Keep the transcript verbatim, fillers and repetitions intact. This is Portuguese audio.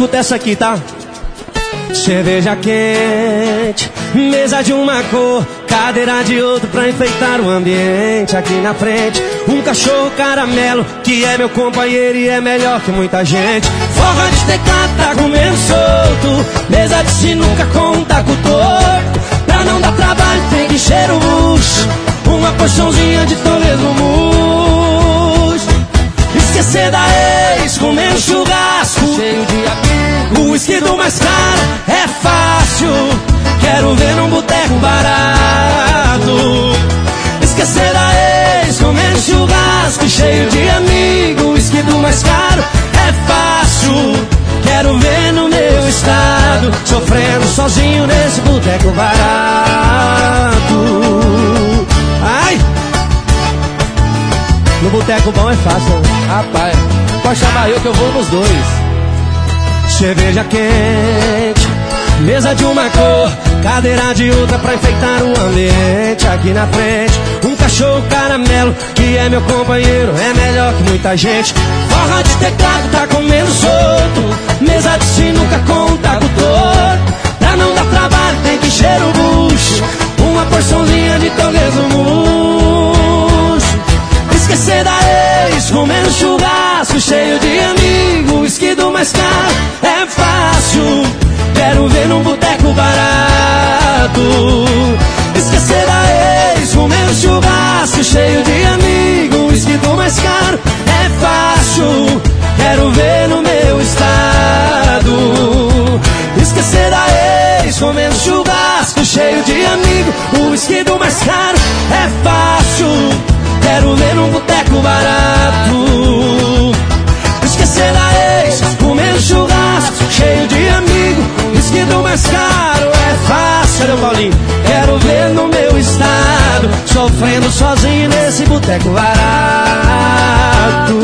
escuta essa aqui, tá? Cerveja quente, mesa de uma cor, cadeira de outro pra enfeitar o ambiente. Aqui na frente, um cachorro caramelo, que é meu companheiro e é melhor que muita gente. Forró de teclado tá comendo solto, mesa de sinuca com um taco torto. Pra não dar trabalho tem que encher o bucho, uma porçãozinha de Toledo murcho. Esquecer da ex, comer um churrasco cheio de amigos, o whisky do mais caro é fácil. Quero ver num boteco barato. Esquecer da ex, comer um churrasco cheio de amigos, o whisky do mais caro é fácil. Quero ver no meu estado, sofrendo sozinho nesse boteco barato. Ai! No boteco bom é fácil. Rapaz, pode chamar eu que eu vou nos dois. Cerveja quente, mesa de uma cor, cadeira de outra pra enfeitar o ambiente. Aqui na frente, um cachorro caramelo, que é meu companheiro, é melhor que muita gente. Forró de teclado tá comendo solto, mesa de sinuca com um taco torto. Pra não dar trabalho tem que encher o bucho, uma porçãozinha de Toledo murcho. Esquecer da ex, comer um churrasco cheio de amigos, o whisky do mais caro é fácil. Quero ver num boteco barato. Esquecer da ex, comer um churrasco cheio de amigos, o whisky do mais caro é fácil. Quero ver no meu estado. Esquecer da ex, comer um churrasco cheio de amigos, o whisky do mais caro é fácil. Quero ver num boteco barato. Esquecer da ex, comer um churrasco cheio de amigos, whisky do mais caro é fácil. Cadê o Paulinho? Quero ver no meu estado, sofrendo sozinho nesse boteco barato.